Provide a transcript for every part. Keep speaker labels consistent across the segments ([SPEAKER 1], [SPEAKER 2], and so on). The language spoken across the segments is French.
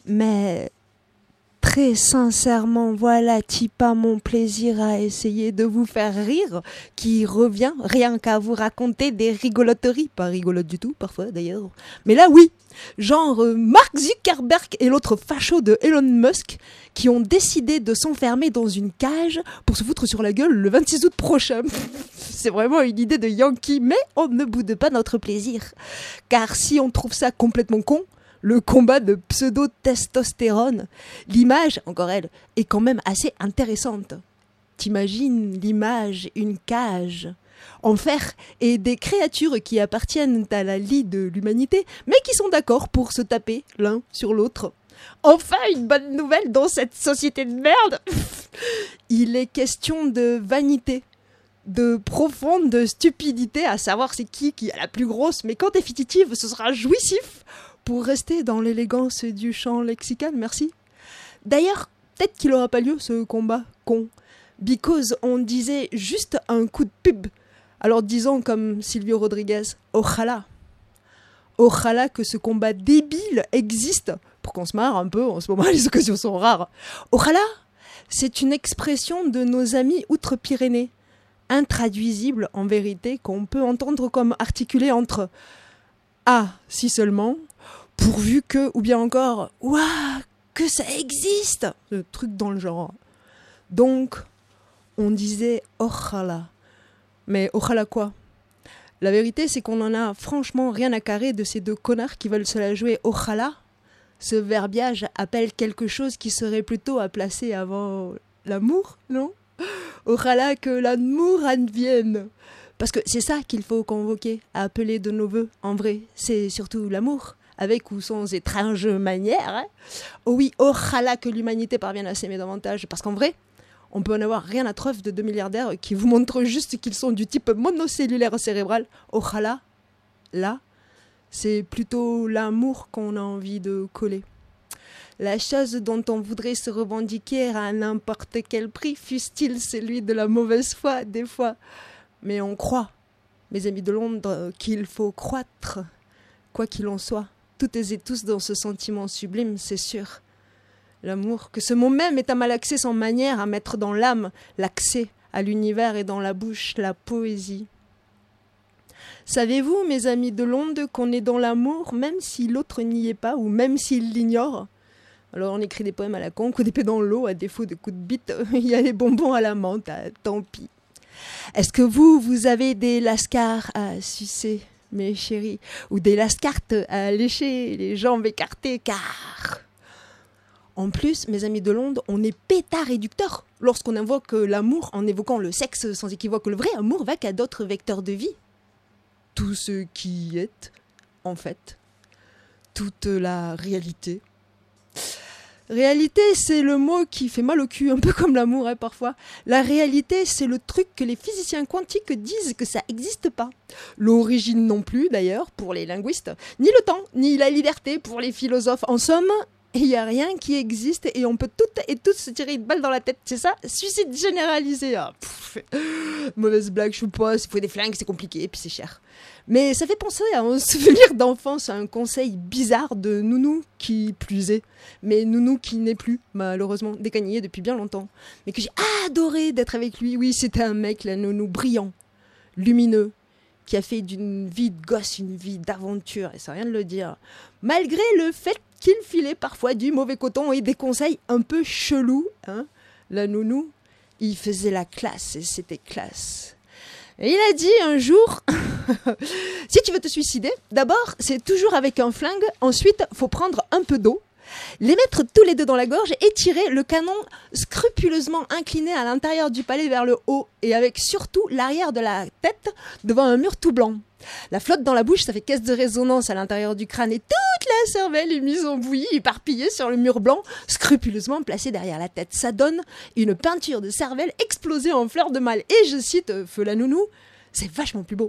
[SPEAKER 1] Mais très sincèrement, voilà pas mon plaisir à essayer de vous faire rire qui revient rien qu'à vous raconter des rigoloteries. Pas rigolotes du tout, parfois d'ailleurs. Mais là, oui. Genre Mark Zuckerberg et l'autre facho de Elon Musk qui ont décidé de s'enfermer dans une cage pour se foutre sur la gueule le 26 août prochain. C'est vraiment une idée de Yankee, mais on ne boude pas notre plaisir. Car si on trouve ça complètement con, le combat de pseudo-testostérone, l'image, encore elle, est quand même assez intéressante. T'imagines l'image, une cage en fer et des créatures qui appartiennent à la lie de l'humanité, mais qui sont d'accord pour se taper l'un sur l'autre. Enfin, une bonne nouvelle dans cette société de merde. Il est question de vanité, de profonde stupidité, à savoir c'est qui a la plus grosse, mais quand définitive, ce sera jouissif pour rester dans l'élégance du champ lexical, merci. D'ailleurs, peut-être qu'il n'aura pas lieu ce combat con, because on disait juste un coup de pub. Alors disons comme Silvio Rodriguez, ojalá. Ojalá que ce combat débile existe pour qu'on se marre un peu, en ce moment les occasions sont rares. Ojalá, c'est une expression de nos amis outre-Pyrénées, intraduisible en vérité, qu'on peut entendre comme articulée entre « ah, si seulement », pourvu que, ou bien encore « ouah, que ça existe !» Le truc dans le genre. Donc, on disait « ojalá ». Mais ojalá quoi ? La vérité, c'est qu'on en a franchement rien à carrer de ces deux connards qui veulent se la jouer ojalá. Ce verbiage appelle quelque chose qui serait plutôt à placer avant l'amour, non ? Ojalá que l'amour advienne. Parce que c'est ça qu'il faut convoquer, à appeler de nos voeux. En vrai, c'est surtout l'amour, avec ou sans étrange manière. Hein. Oh oui, ojalá que l'humanité parvienne à s'aimer davantage. Parce qu'en vrai, on peut en avoir rien à treuve de deux milliardaires qui vous montrent juste qu'ils sont du type monocellulaire cérébral. Ojalá, là, c'est plutôt l'amour qu'on a envie de coller. La chose dont on voudrait se revendiquer à n'importe quel prix, fût-il celui de la mauvaise foi, des fois. Mais on croit, mes amis de Londres, qu'il faut croître, quoi qu'il en soit. Toutes et tous dans ce sentiment sublime, c'est sûr. L'amour, que ce mot même est un malaxé sans manière à mettre dans l'âme l'accès à l'univers et dans la bouche la poésie. Savez-vous, mes amis de Londres, qu'on est dans l'amour même si l'autre n'y est pas ou même s'il l'ignore ? Alors on écrit des poèmes à la con, coup d'épée dans l'eau, à défaut de coups de bite, il y a les bonbons à la menthe, tant pis. Est-ce que vous avez des lascars à sucer, mes chéris, ou des lascartes à lécher, les jambes écartées, car... En plus, mes amis de Londres, on est pétard réducteur lorsqu'on invoque l'amour en évoquant le sexe sans équivoque. Le vrai amour va qu'à d'autres vecteurs de vie. Tout ce qui est, en fait, toute la réalité. Réalité, c'est le mot qui fait mal au cul, un peu comme l'amour, hein, parfois. La réalité, c'est le truc que les physiciens quantiques disent que ça n'existe pas. L'origine non plus, d'ailleurs, pour les linguistes. Ni le temps, ni la liberté pour les philosophes. En somme... il n'y a rien qui existe et on peut toutes et tous se tirer une balle dans la tête, c'est ça ? Suicide généralisé. Ah, mauvaise blague, je sais pas, il faut des flingues, c'est compliqué et puis c'est cher. Mais ça fait penser à un souvenir d'enfance, à un conseil bizarre de Nounou qui plus est. Mais Nounou qui n'est plus, malheureusement, décagné depuis bien longtemps. Mais que j'ai adoré d'être avec lui. Oui, c'était un mec, la Nounou, brillant, lumineux, qui a fait d'une vie de gosse une vie d'aventure, et ça rien de le dire. Malgré le fait qu'il filait parfois du mauvais coton et des conseils un peu chelous, hein. La Nounou, il faisait la classe et c'était classe. Et il a dit un jour, si tu veux te suicider, d'abord c'est toujours avec un flingue, ensuite faut prendre un peu d'eau, les mettre tous les deux dans la gorge et tirer le canon scrupuleusement incliné à l'intérieur du palais vers le haut et avec surtout l'arrière de la tête devant un mur tout blanc. La flotte dans la bouche, ça fait caisse de résonance à l'intérieur du crâne et toute la cervelle est mise en bouillie, éparpillée sur le mur blanc, scrupuleusement placé derrière la tête. Ça donne une peinture de cervelle explosée en fleurs de mal. Et je cite Feu la Nounou, c'est vachement plus beau.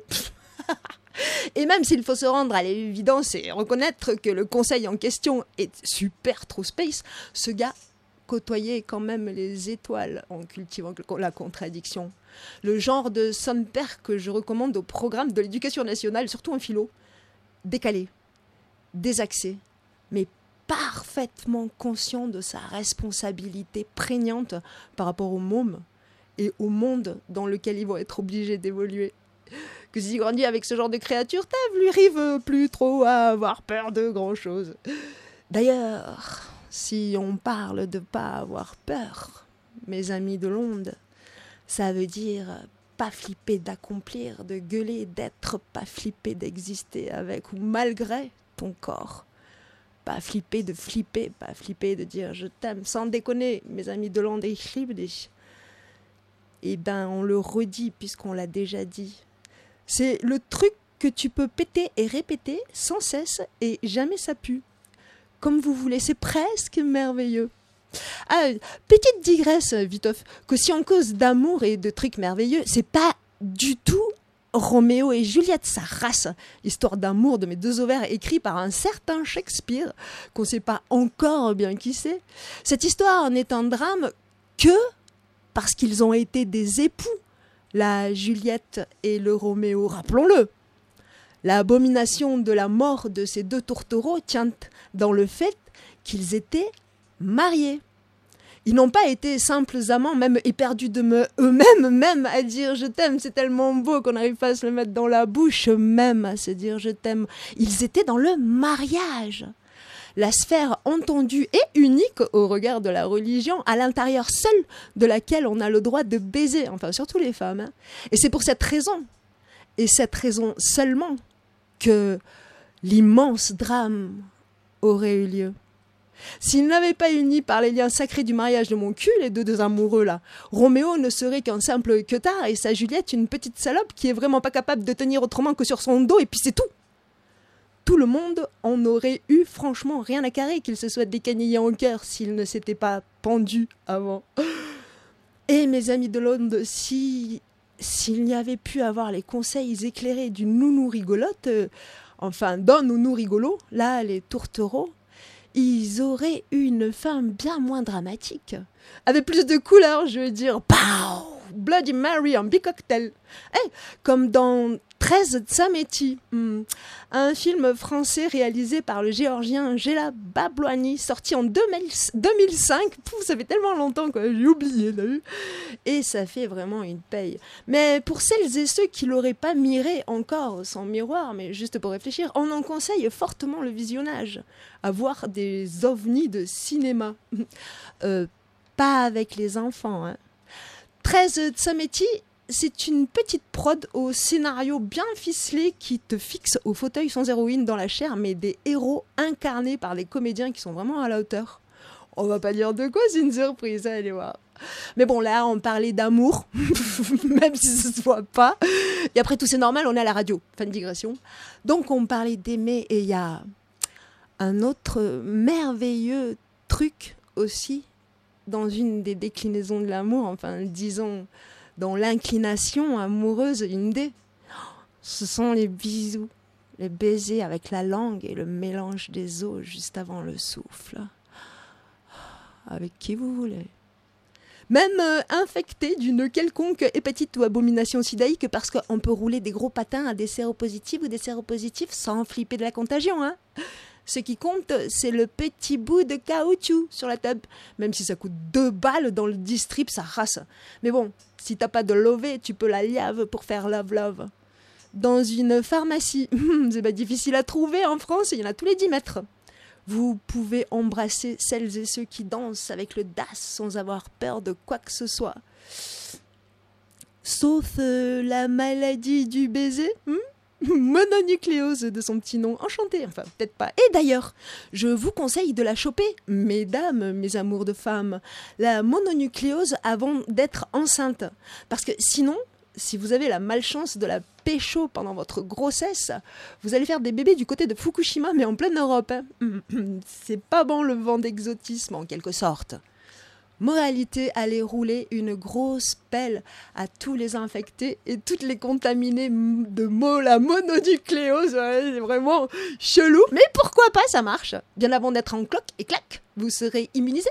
[SPEAKER 1] Et même s'il faut se rendre à l'évidence et reconnaître que le conseil en question est super trop space, ce gars côtoyait quand même les étoiles en cultivant la contradiction. Le genre de son père que je recommande au programme de l'éducation nationale, surtout en philo. Décalé, désaxé, mais parfaitement conscient de sa responsabilité prégnante par rapport aux mômes et au monde dans lequel ils vont être obligés d'évoluer. Que si tu grandis avec ce genre de créatures, tu lui arrives plus trop à avoir peur de grand-chose. D'ailleurs, si on parle de pas avoir peur, mes amis de l'onde, ça veut dire pas flipper d'accomplir, de gueuler, d'être, pas flipper d'exister avec ou malgré ton corps. Pas flipper de flipper, pas flipper de dire je t'aime, sans déconner, mes amis de l'onde et Chlibdich. Eh ben, on le redit puisqu'on l'a déjà dit. C'est le truc que tu peux péter et répéter sans cesse et jamais ça pue. Comme vous voulez, c'est presque merveilleux. Ah, petite digresse, Viteuf, que si on cause d'amour et de trucs merveilleux, c'est pas du tout Roméo et Juliette, sa race, histoire d'amour de mes deux ovaires écrit par un certain Shakespeare, qu'on sait pas encore bien qui c'est. Cette histoire n'est un drame que parce qu'ils ont été des époux, la Juliette et le Roméo, rappelons-le. L'abomination de la mort de ces deux tourtereaux tient dans le fait qu'ils étaient mariés. Ils n'ont pas été simples amants, même éperdus eux-mêmes, même à dire je t'aime, c'est tellement beau qu'on n'arrive pas à se le mettre dans la bouche, même à se dire je t'aime. Ils étaient dans le mariage. La sphère entendue et unique au regard de la religion, à l'intérieur seul de laquelle on a le droit de baiser, enfin surtout les femmes. Hein. Et c'est pour cette raison, et cette raison seulement, que l'immense drame aurait eu lieu. S'il n'avait pas uni par les liens sacrés du mariage de mon cul, les deux amoureux là, Roméo ne serait qu'un simple queutard et sa Juliette une petite salope qui est vraiment pas capable de tenir autrement que sur son dos et puis c'est tout. Tout le monde en aurait eu franchement rien à carrer qu'il se soit décanillé en cœur s'il ne s'était pas pendu avant. Et mes amis de l'onde, s'il n'y avait pu avoir les conseils éclairés d'une nounou rigolote, enfin d'un nounou rigolo, là les tourtereaux, ils auraient eu une fin bien moins dramatique. Avec plus de couleurs, je veux dire. Pow! Bloody Mary, un bicocktail. Hey, comme dans 13 Tsameti, un film français réalisé par le géorgien Géla Babloani, sorti en 2005. Pouf, ça fait tellement longtemps que j'ai oublié. Là. Et ça fait vraiment une paye. Mais pour celles et ceux qui l'auraient pas miré encore sans miroir, mais juste pour réfléchir, on en conseille fortement le visionnage. À voir des ovnis de cinéma. Pas avec les enfants. Hein. 13 Tsameti, c'est une petite prod au scénario bien ficelé qui te fixe au fauteuil sans héroïne dans la chair, mais des héros incarnés par des comédiens qui sont vraiment à la hauteur. On va pas dire de quoi, c'est une surprise, allez voir. Mais bon, là, on parlait d'amour, même si ça se voit pas. Et après tout, c'est normal, on est à la radio. Fin de digression. Donc, on parlait d'aimer, et il y a un autre merveilleux truc aussi dans une des déclinaisons de l'amour, enfin, disons, dans l'inclination amoureuse, une des. Ce sont les bisous, les baisers avec la langue et le mélange des os juste avant le souffle. Avec qui vous voulez. Même infecté d'une quelconque hépatite ou abomination sidaïque, parce qu'on peut rouler des gros patins à des séropositifs ou des séropositifs sans flipper de la contagion, hein. Ce qui compte, c'est le petit bout de caoutchouc sur la table. Même si ça coûte 2 balles dans le distrib, ça rase. Mais bon, si t'as pas de lové, tu peux la liave pour faire love-love. Dans une pharmacie, c'est pas difficile à trouver en France, il y en a tous les 10 mètres. Vous pouvez embrasser celles et ceux qui dansent avec le DAS sans avoir peur de quoi que ce soit. Sauf la maladie du baiser, mononucléose de son petit nom, enchanté, enfin peut-être pas. Et d'ailleurs, je vous conseille de la choper, mesdames, mes amours de femmes, la mononucléose avant d'être enceinte. Parce que sinon, si vous avez la malchance de la pécho pendant votre grossesse, vous allez faire des bébés du côté de Fukushima, mais en pleine Europe. Hein. C'est pas bon le vent d'exotisme en quelque sorte. Moralité, aller rouler une grosse pelle à tous les infectés et toutes les contaminés de la mononucléose. Ouais, c'est vraiment chelou. Mais pourquoi pas, ça marche. Bien avant d'être en cloque et clac, vous serez immunisé.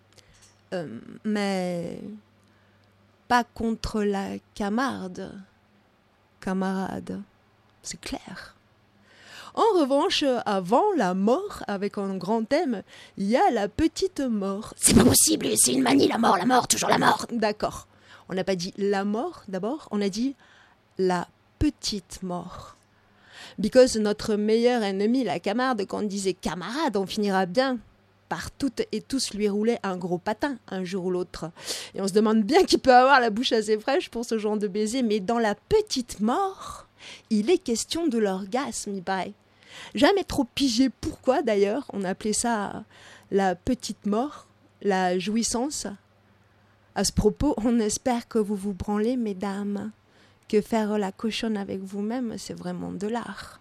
[SPEAKER 1] Mais pas contre la camarade. Camarade, c'est clair. En revanche, avant la mort, avec un grand M, il y a la petite mort.
[SPEAKER 2] C'est pas possible, c'est une manie, la mort, toujours la mort.
[SPEAKER 1] D'accord. On n'a pas dit la mort d'abord, on a dit la petite mort. Because notre meilleur ennemi, la camarde, quand on disait camarade, on finira bien par toutes et tous lui rouler un gros patin un jour ou l'autre. Et on se demande bien qui peut avoir la bouche assez fraîche pour ce genre de baiser, mais dans la petite mort, il est question de l'orgasme, il paraît. Jamais trop pigé pourquoi d'ailleurs, on appelait ça la petite mort, la jouissance. À ce propos, on espère que vous vous branlez, mesdames, que faire la cochonne avec vous-même, c'est vraiment de l'art.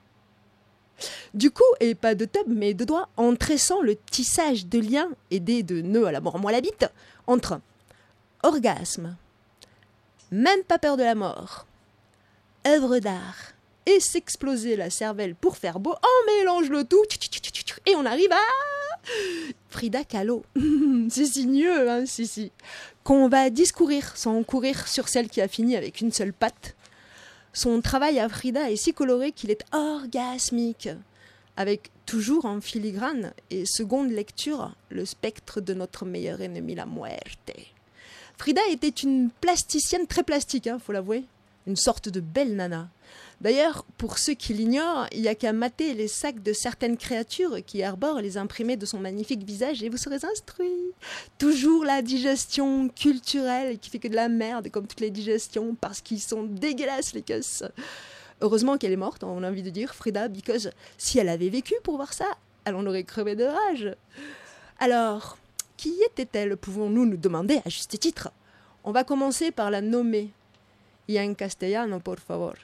[SPEAKER 1] Du coup, et pas de tub, mais de doigts, en tressant le tissage de liens, aidé de nœuds à la mort, moi la bite, entre orgasme, même pas peur de la mort, œuvre d'art, et s'exploser la cervelle pour faire beau, on mélange le tout, et on arrive à Frida Kahlo. C'est sinueux, hein, si. Qu'on va discourir sans courir sur celle qui a fini avec une seule patte. Son travail à Frida est si coloré qu'il est orgasmique, avec toujours en filigrane et seconde lecture le spectre de notre meilleur ennemi, la muerte. Frida était une plasticienne très plastique, faut l'avouer, une sorte de belle nana. D'ailleurs, pour ceux qui l'ignorent, il n'y a qu'à mater les sacs de certaines créatures qui arborent les imprimés de son magnifique visage et vous serez instruits. Toujours la digestion culturelle qui fait que de la merde, comme toutes les digestions, parce qu'ils sont dégueulasses, les cusses. Heureusement qu'elle est morte, on a envie de dire, Frida, because si elle avait vécu pour voir ça, elle en aurait crevé de rage. Alors, qui était-elle, pouvons-nous nous demander à juste titre? On va commencer par la nommer. Y en castellano, por favor.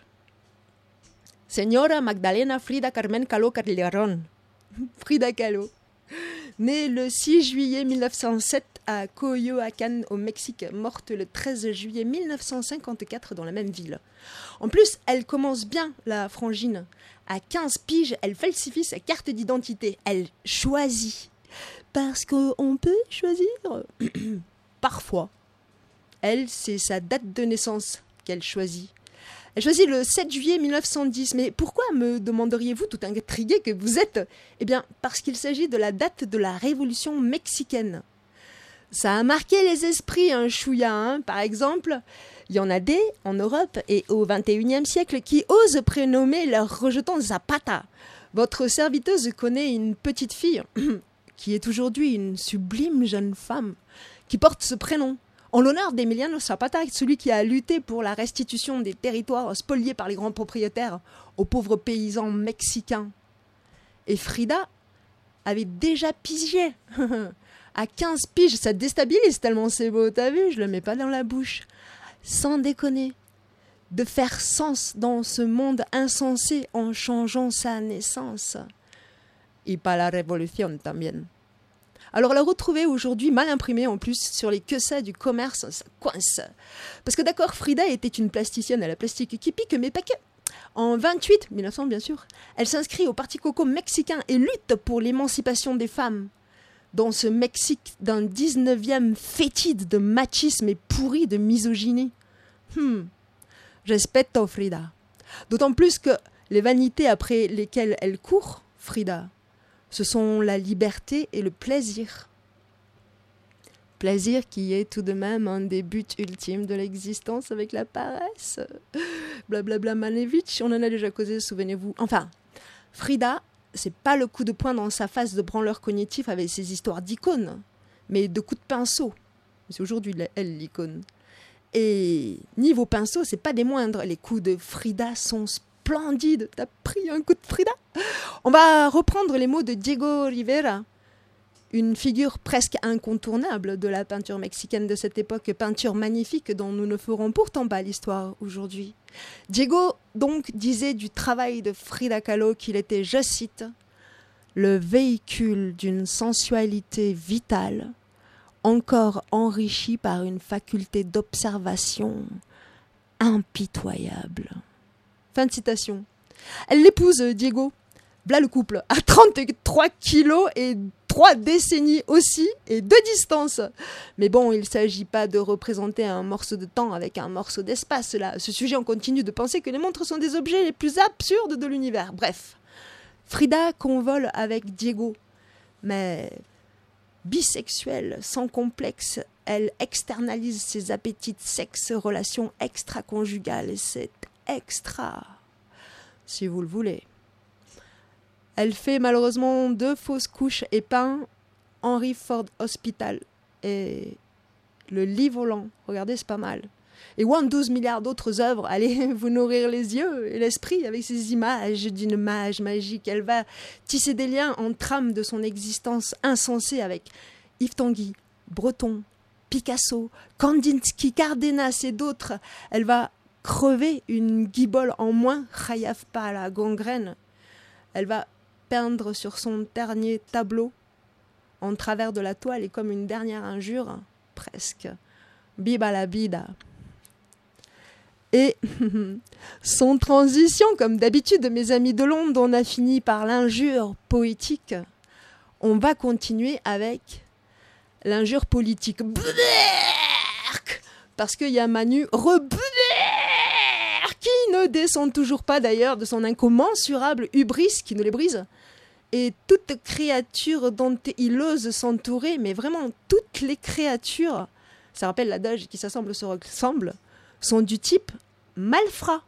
[SPEAKER 1] Señora Magdalena Frida Carmen Kahlo Calderón. Frida Kahlo. Née le 6 juillet 1907 à Coyoacán au Mexique, morte le 13 juillet 1954 dans la même ville. En plus, elle commence bien, la frangine. À 15 piges, elle falsifie sa carte d'identité. Elle choisit. Parce qu'on peut choisir. Parfois. Elle, c'est sa date de naissance qu'elle choisit. Elle choisit le 7 juillet 1910. Mais pourquoi, me demanderiez-vous, tout intrigué que vous êtes? Eh bien, parce qu'il s'agit de la date de la Révolution mexicaine. Ça a marqué les esprits, un chouïa, hein. Par exemple, il y en a des, en Europe et au XXIe siècle, qui osent prénommer leur rejeton Zapata. Votre serviteuse connaît une petite fille, qui est aujourd'hui une sublime jeune femme, qui porte ce prénom. En l'honneur d'Emiliano Zapata, celui qui a lutté pour la restitution des territoires spoliés par les grands propriétaires aux pauvres paysans mexicains. Et Frida avait déjà pigé. À 15 piges, ça te déstabilise tellement c'est beau, t'as vu, je le mets pas dans la bouche. Sans déconner, de faire sens dans ce monde insensé en changeant sa naissance. Et pas la révolution también. Alors la retrouver aujourd'hui mal imprimée en plus sur les queues du commerce, ça coince. Parce que d'accord, Frida était une plasticienne à la plastique qui pique, mais pas que. En 1900 bien sûr, elle s'inscrit au Parti Coco mexicain et lutte pour l'émancipation des femmes. Dans ce Mexique d'un 19e fétide de machisme et pourri de misogynie. Respeto Frida. D'autant plus que les vanités après lesquelles elle court, Frida, ce sont la liberté et le plaisir. Plaisir qui est tout de même un des buts ultimes de l'existence avec la paresse. Blablabla Malevich, on en a déjà causé, souvenez-vous. Enfin, Frida, c'est pas le coup de poing dans sa face de branleur cognitif avec ses histoires d'icônes, mais de coups de pinceau. C'est aujourd'hui elle l'icône. Et niveau pinceau, c'est pas des moindres. Les coups de Frida sont splendides. T'as pris un coup de Frida? On va reprendre les mots de Diego Rivera, une figure presque incontournable de la peinture mexicaine de cette époque, peinture magnifique dont nous ne ferons pourtant pas l'histoire aujourd'hui. Diego, donc, disait du travail de Frida Kahlo qu'il était, je cite, « le véhicule d'une sensualité vitale, encore enrichie par une faculté d'observation impitoyable. » Fin de citation. Elle l'épouse, Diego. V'là le couple, à 33 kilos et 3 décennies aussi, et 2 distances. Mais bon, il ne s'agit pas de représenter un morceau de temps avec un morceau d'espace, là. Ce sujet, on continue de penser que les montres sont des objets les plus absurdes de l'univers. Bref, Frida convole avec Diego, mais bisexuelle, sans complexe, elle externalise ses appétits de sexe, relations extra-conjugales, et c'est extra, si vous le voulez. Elle fait malheureusement 2 fausses couches et peint Henry Ford Hospital. Et le lit volant, regardez, c'est pas mal. Et 12 milliards d'autres œuvres, allez vous nourrir les yeux et l'esprit avec ces images d'une mage magique. Elle va tisser des liens en trame de son existence insensée avec Yves Tanguy, Breton, Picasso, Kandinsky, Cardenas et d'autres. Elle va crever une guibole en moins, Khayaf pas la gangrène. Elle va peindre sur son dernier tableau, en travers de la toile et comme une dernière injure, presque, biba la bida. Et sans transition, comme d'habitude, mes amis de Londres, on a fini par l'injure poétique. On va continuer avec l'injure politique. Parce qu'il y a Manu qui ne descend toujours pas d'ailleurs de son incommensurable hubris qui nous les brise. Et toute créature dont il ose s'entourer, mais vraiment toutes les créatures, ça rappelle l'adage qui s'assemble se ressemble, sont du type malfrat.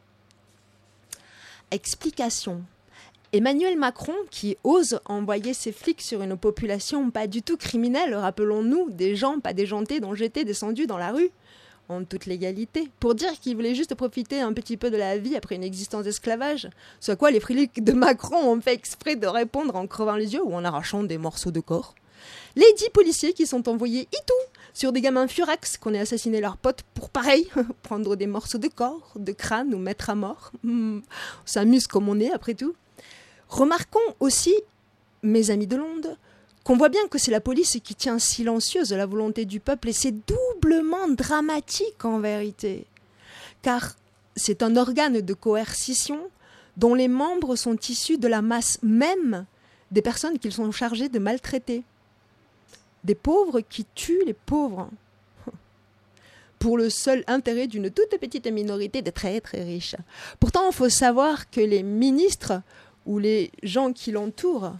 [SPEAKER 1] Explication. Emmanuel Macron, qui ose envoyer ses flics sur une population pas du tout criminelle, rappelons-nous, des gens pas déjantés dont j'étais descendu dans la rue, en toute légalité, pour dire qu'il voulait juste profiter un petit peu de la vie après une existence d'esclavage, ce à quoi les flics de Macron ont fait exprès de répondre en crevant les yeux ou en arrachant des morceaux de corps. Les 10 policiers qui sont envoyés sur des gamins furax qu'on ait assassiné leurs potes pour pareil, prendre des morceaux de corps, de crâne ou mettre à mort. On s'amuse comme on est après tout. Remarquons aussi, mes amis de Londres, qu'on voit bien que c'est la police qui tient silencieuse la volonté du peuple et c'est doublement dramatique en vérité. Car c'est un organe de coercition dont les membres sont issus de la masse même des personnes qu'ils sont chargés de maltraiter. Des pauvres qui tuent les pauvres pour le seul intérêt d'une toute petite minorité de très très riches. Pourtant, il faut savoir que les ministres ou les gens qui l'entourent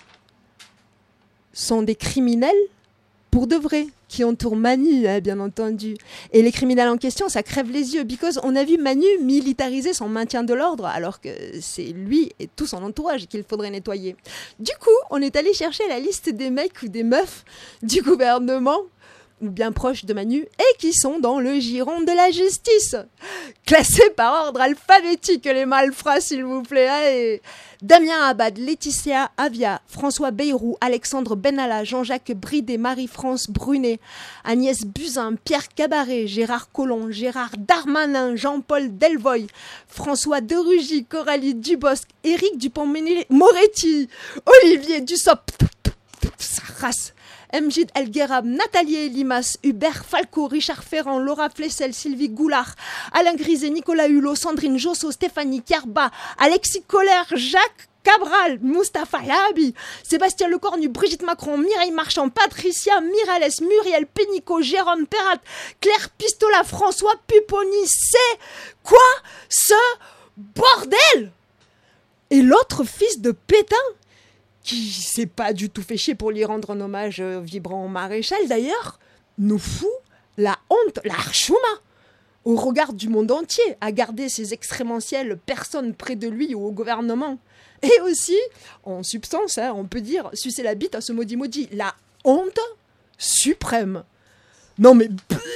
[SPEAKER 1] sont des criminels pour de vrai, qui entourent Manu, bien entendu. Et les criminels en question, ça crève les yeux, because on a vu Manu militariser son maintien de l'ordre, alors que c'est lui et tout son entourage qu'il faudrait nettoyer. Du coup, on est allé chercher la liste des mecs ou des meufs du gouvernement, ou bien proches de Manu, et qui sont dans le giron de la justice. Classés par ordre alphabétique, les malfrats, s'il vous plaît. Allez. Damien Abad, Laetitia Avia, François Bayrou, Alexandre Benalla, Jean-Jacques Bridet, Marie-France Brunet, Agnès Buzyn, Pierre Cabaret, Gérard Collomb, Gérard Darmanin, Jean-Paul Delvoye, François Derugy, Coralie Dubosc, Éric Dupond-Moretti, Olivier Dussopt, sa race, Mjid El Guerab, Nathalie Elimas, Hubert Falco, Richard Ferrand, Laura Flessel, Sylvie Goulard, Alain Griset, Nicolas Hulot, Sandrine Josso, Stéphanie Kerba, Alexis Collère, Jacques Cabral, Mustapha Lahabi, Sébastien Lecornu, Brigitte Macron, Mireille Marchand, Patricia Miralles, Muriel Pénicaud, Jérôme Perrat, Claire Pistola, François Pupponi. C'est quoi ce bordel? Et l'autre fils de Pétain, qui s'est pas du tout fait chier pour lui rendre un hommage vibrant au maréchal d'ailleurs, nous fout la honte, la harchouma, au regard du monde entier, à garder ces extrémentielles personnes près de lui ou au gouvernement. Et aussi, en substance, on peut dire, sucer la bite à ce maudit, la honte suprême. Non mais...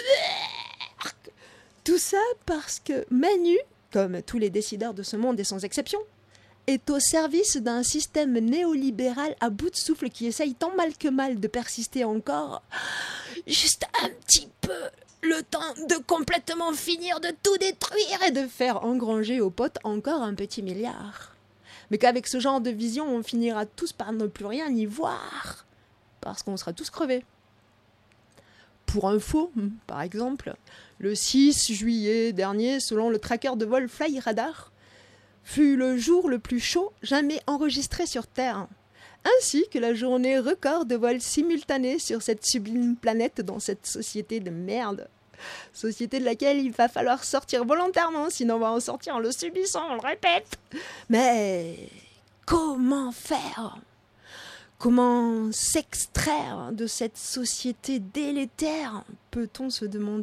[SPEAKER 1] Tout ça parce que Manu, comme tous les décideurs de ce monde et sans exception, est au service d'un système néolibéral à bout de souffle qui essaye tant mal que mal de persister encore, juste un petit peu, le temps de complètement finir de tout détruire et de faire engranger aux potes encore un petit milliard. Mais qu'avec ce genre de vision, on finira tous par ne plus rien y voir, parce qu'on sera tous crevés. Pour info, par exemple, le 6 juillet dernier, selon le tracker de vol Fly Radar, fut le jour le plus chaud jamais enregistré sur Terre, ainsi que la journée record de vols simultanés sur cette sublime planète dans cette société de merde. Société de laquelle il va falloir sortir volontairement, sinon on va en sortir en le subissant, on le répète. Mais comment faire ? Comment s'extraire de cette société délétère, peut-on se demander ?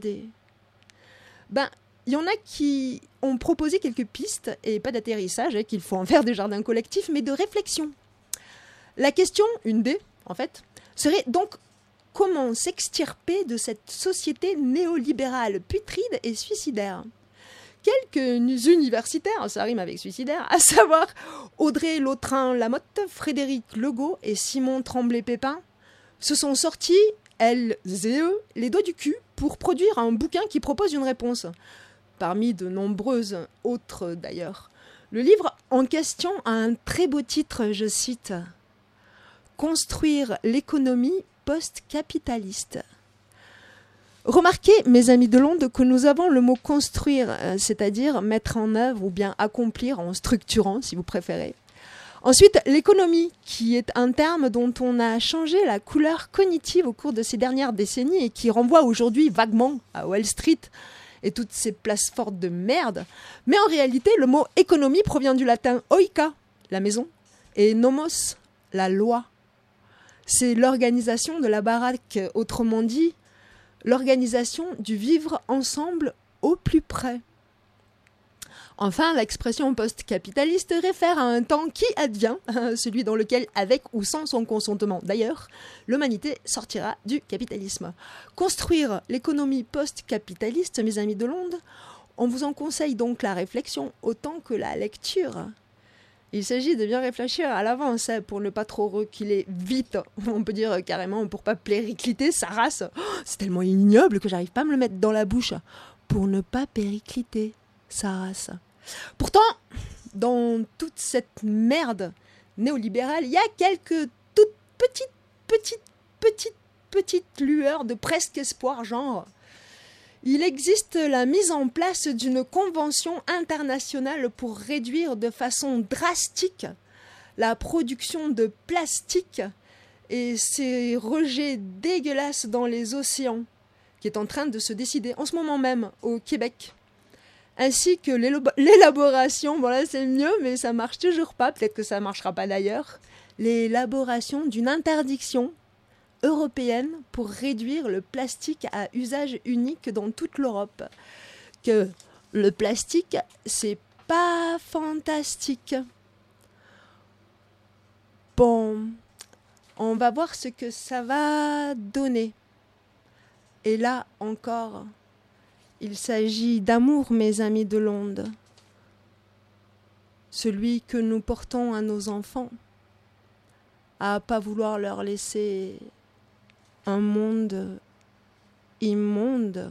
[SPEAKER 1] Il y en a qui ont proposé quelques pistes, et pas d'atterrissage, qu'il faut en faire des jardins collectifs, mais de réflexion. La question, une des, en fait, serait donc comment s'extirper de cette société néolibérale putride et suicidaire ? Quelques universitaires, ça rime avec suicidaire, à savoir Audrey Lautrin-Lamotte, Frédéric Legault et Simon Tremblay-Pépin, se sont sortis, elles et eux, les doigts du cul pour produire un bouquin qui propose une réponse. Parmi de nombreuses autres d'ailleurs. Le livre en question a un très beau titre, je cite « Construire l'économie post-capitaliste ». Remarquez, mes amis de l'onde, que nous avons le mot « construire », c'est-à-dire mettre en œuvre ou bien accomplir en structurant, si vous préférez. Ensuite, l'économie, qui est un terme dont on a changé la couleur cognitive au cours de ces dernières décennies et qui renvoie aujourd'hui vaguement à Wall Street et toutes ces places fortes de merde. Mais en réalité, le mot « économie » provient du latin « oika », la maison, et « nomos », la loi. C'est l'organisation de la baraque, autrement dit, l'organisation du vivre ensemble au plus près. Enfin, l'expression post-capitaliste réfère à un temps qui advient, celui dans lequel, avec ou sans son consentement d'ailleurs, l'humanité sortira du capitalisme. Construire l'économie post-capitaliste, mes amis de l'onde, on vous en conseille donc la réflexion autant que la lecture. Il s'agit de bien réfléchir à l'avance pour ne pas trop reculer vite. On peut dire carrément pour pas péricliter sa race. Oh, c'est tellement ignoble que j'arrive pas à me le mettre dans la bouche. Pour ne pas péricliter sa race. Pourtant, dans toute cette merde néolibérale, il y a quelques toutes petites lueurs de presque espoir, genre. Il existe la mise en place d'une convention internationale pour réduire de façon drastique la production de plastique et ses rejets dégueulasses dans les océans, qui est en train de se décider en ce moment même au Québec. Ainsi que l'élaboration, bon là c'est mieux, mais ça marche toujours pas, peut-être que ça marchera pas d'ailleurs, l'élaboration d'une interdiction européenne pour réduire le plastique à usage unique dans toute l'Europe. Que le plastique, c'est pas fantastique. Bon, on va voir ce que ça va donner. Et là encore, il s'agit d'amour, mes amis de l'onde. Celui que nous portons à nos enfants, à pas vouloir leur laisser un monde immonde.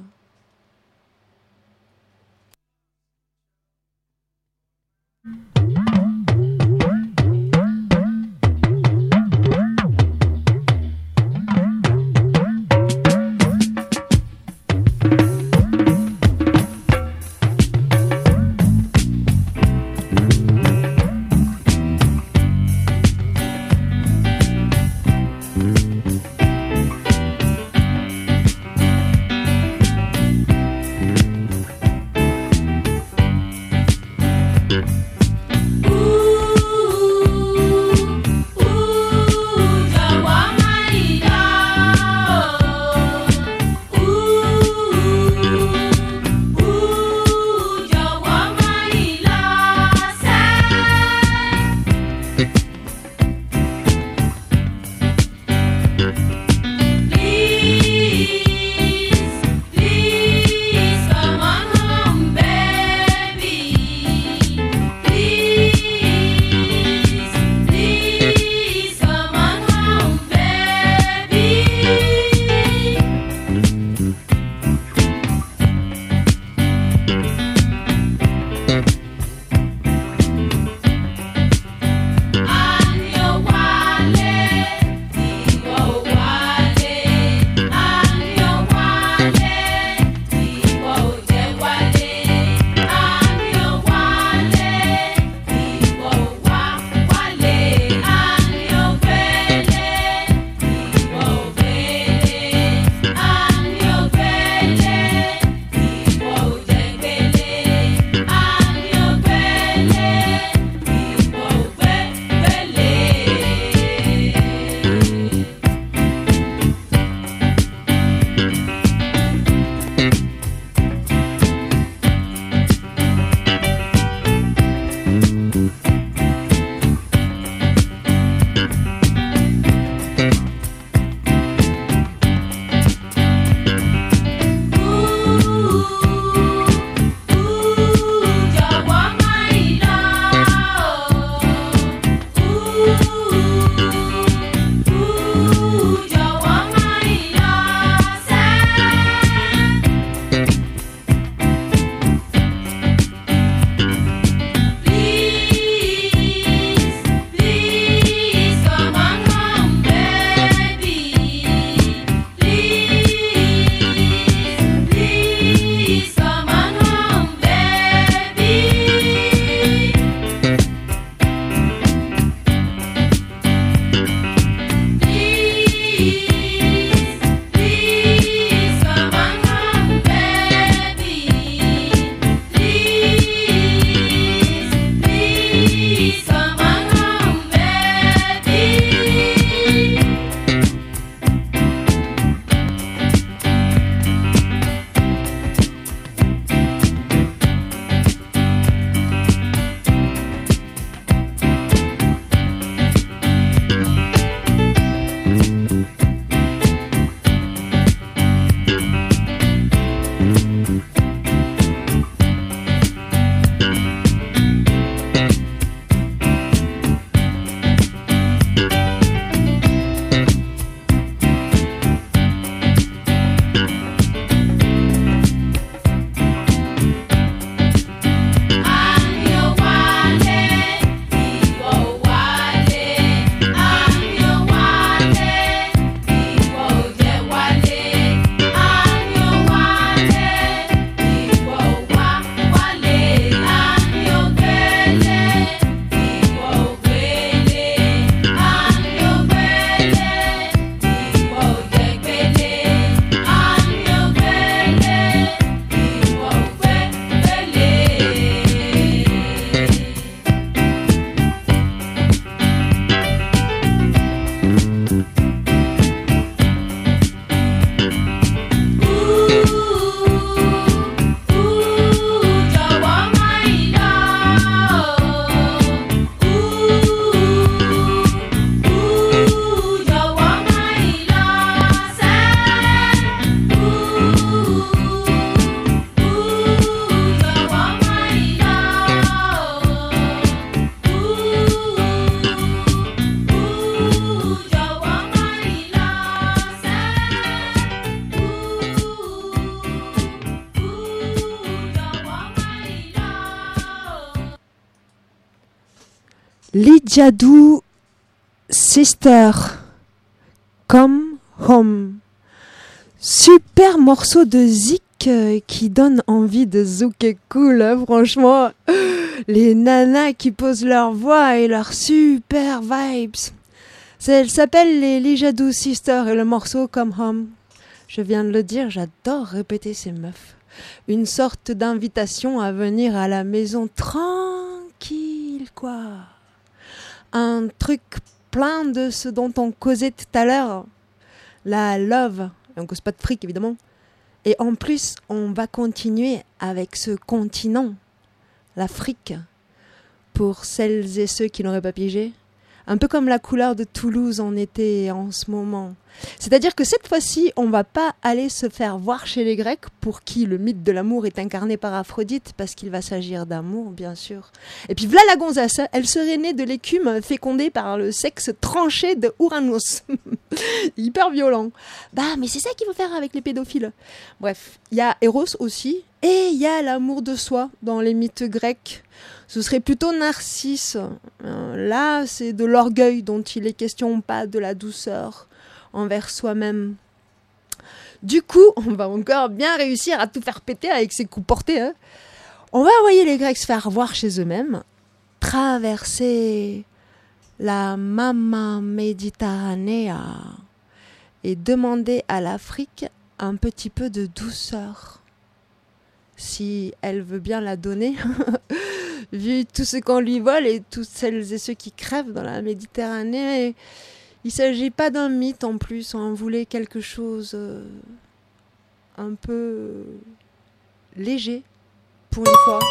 [SPEAKER 1] Lijadoo Sister, Come Home. Super morceau de zik qui donne envie de zouker cool, hein, franchement. Les nanas qui posent leur voix et leurs super vibes. Elle s'appelle les Lijadoo Sisters et le morceau Come Home. Je viens de le dire, j'adore répéter ces meufs. Une sorte d'invitation à venir à la maison tranquille, quoi. Un truc plein de ce dont on causait tout à l'heure. La love. Et on cause pas de fric, évidemment. Et en plus, on va continuer avec ce continent, l'Afrique, pour celles et ceux qui n'auraient pas pigé. Un peu comme la couleur de Toulouse en été en ce moment. C'est-à-dire que cette fois-ci, on va pas aller se faire voir chez les Grecs, pour qui le mythe de l'amour est incarné par Aphrodite, parce qu'il va s'agir d'amour, bien sûr. Et puis voilà la gonzasse, elle serait née de l'écume fécondée par le sexe tranché de Uranus. Hyper violent. Bah, mais c'est ça qu'il faut faire avec les pédophiles. Bref, il y a Eros aussi, et il y a l'amour de soi dans les mythes grecs. Ce serait plutôt Narcisse. Là, c'est de l'orgueil dont il est question, pas de la douceur envers soi-même. Du coup, on va encore bien réussir à tout faire péter avec ses coups portés. Hein. On va envoyer les Grecs se faire voir chez eux-mêmes, traverser la Mama Mediterranea et demander à l'Afrique un petit peu de douceur. Si elle veut bien la donner, vu tout ce qu'on lui vole et toutes celles et ceux qui crèvent dans la Méditerranée. Il ne s'agit pas d'un mythe en plus, on voulait quelque chose un peu léger pour une fois.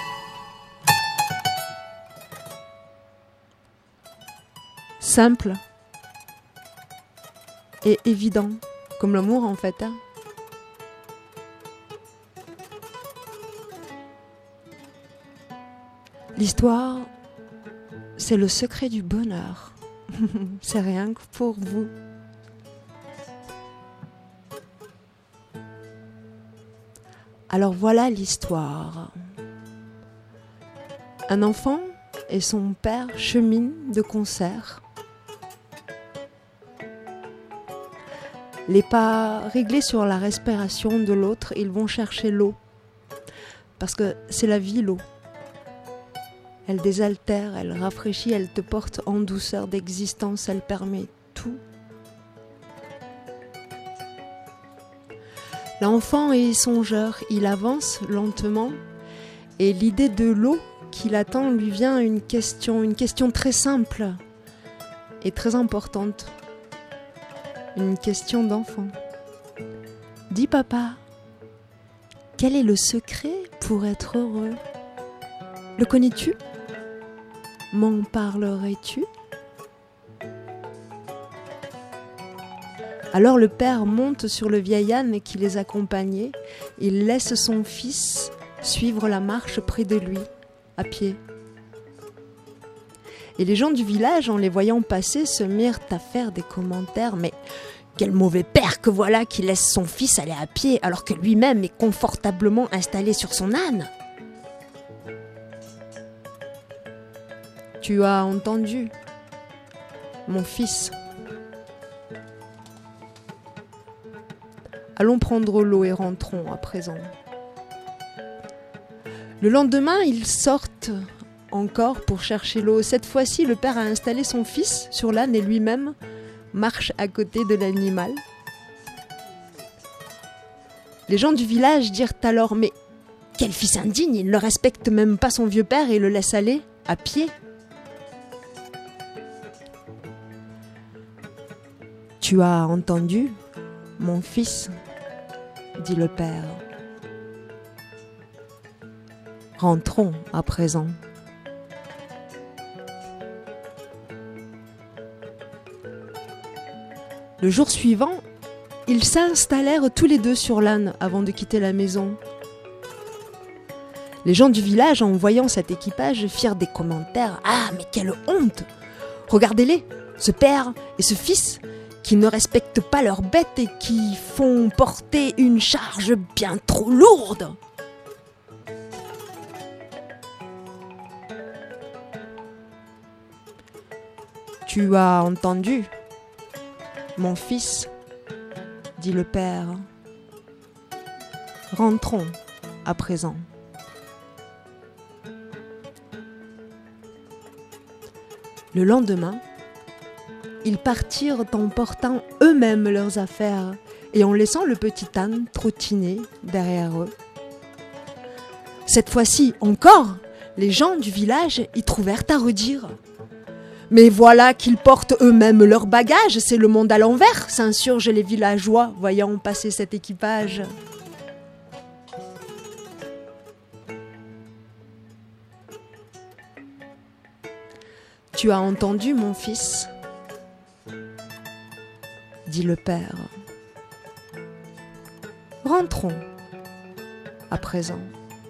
[SPEAKER 1] Simple et évident, comme l'amour en fait. Hein. L'histoire, c'est le secret du bonheur. C'est rien que pour vous. Alors voilà l'histoire. Un enfant et son père cheminent de concert. Les pas réglés sur la respiration de l'autre, ils vont chercher l'eau. Parce que c'est la vie, l'eau. Elle désaltère, elle rafraîchit, elle te porte en douceur d'existence, elle permet tout. L'enfant est songeur, il avance lentement et l'idée de l'eau qui l'attend lui vient une question très simple et très importante. Une question d'enfant. Dis papa, quel est le secret pour être heureux ? Le connais-tu ? M'en parlerais-tu ? Alors le père monte sur le vieil âne qui les accompagnait. Il laisse son fils suivre la marche près de lui, à pied. Et les gens du village, en les voyant passer, se mirent à faire des commentaires. Mais quel mauvais père que voilà qui laisse son fils aller à pied alors que lui-même est confortablement installé sur son âne. Tu as entendu, mon fils. Allons prendre l'eau et rentrons à présent. Le lendemain, ils sortent encore pour chercher l'eau. Cette fois-ci, le père a installé son fils sur l'âne et lui-même marche à côté de l'animal. Les gens du village dirent alors « Mais quel fils indigne, il ne respecte même pas son vieux père et le laisse aller à pied !» Tu as entendu, mon fils, dit le père. Rentrons à présent. Le jour suivant, ils s'installèrent tous les deux sur l'âne avant de quitter la maison. Les gens du village, en voyant cet équipage, firent des commentaires. « Ah, mais quelle honte ! Regardez-les, ce père et ce fils qui ne respectent pas leurs bêtes et qui font porter une charge bien trop lourde. » Tu as entendu, mon fils, dit le père. Rentrons à présent. Le lendemain, ils partirent en portant eux-mêmes leurs affaires et en laissant le petit âne trottiner derrière eux. Cette fois-ci encore, les gens du village y trouvèrent à redire. « Mais voilà qu'ils portent eux-mêmes leurs bagages, c'est le monde à l'envers !» s'insurgent les villageois, voyant passer cet équipage. « Tu as entendu, mon fils ?» dit le père. « Rentrons à présent. »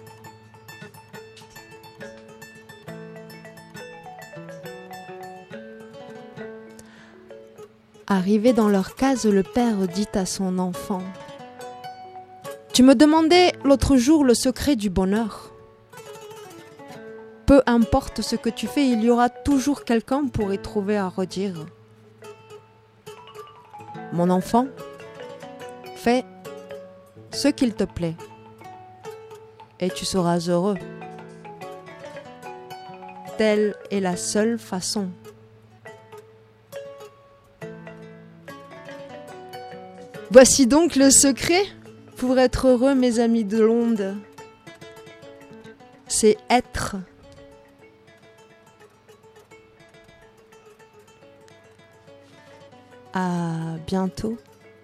[SPEAKER 1] Arrivé dans leur case, le père dit à son enfant : « Tu me demandais l'autre jour le secret du bonheur. Peu importe ce que tu fais, il y aura toujours quelqu'un pour y trouver à redire. Mon enfant, fais ce qu'il te plaît et tu seras heureux. Telle est la seule façon. Voici donc le secret pour être heureux, mes amis de l'onde. C'est être. À bientôt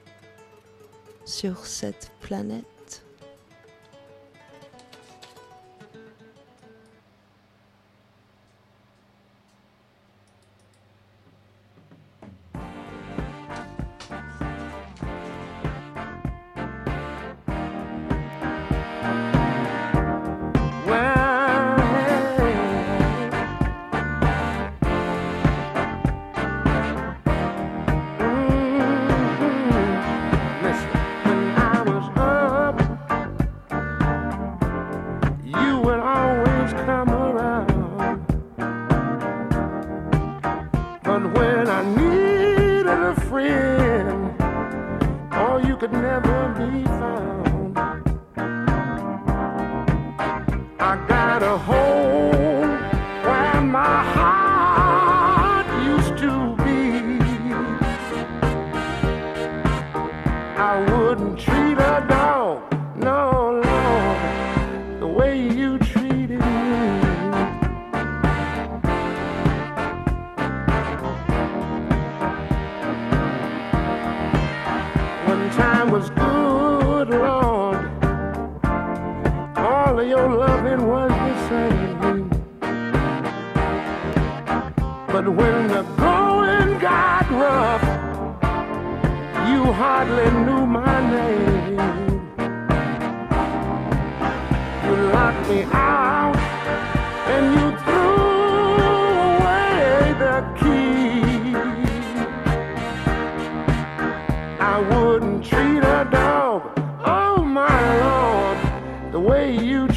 [SPEAKER 1] sur cette planète.
[SPEAKER 3] Could never be found. I got a home where my heart used to be. I wouldn't treat a dog, no, Lord, the way you treated me. Time was good, Lord. All of your loving was the same. But when the going got rough, you hardly knew my name. You locked me out and you threw away the key. I wouldn't treat a dog, oh my Lord, the way you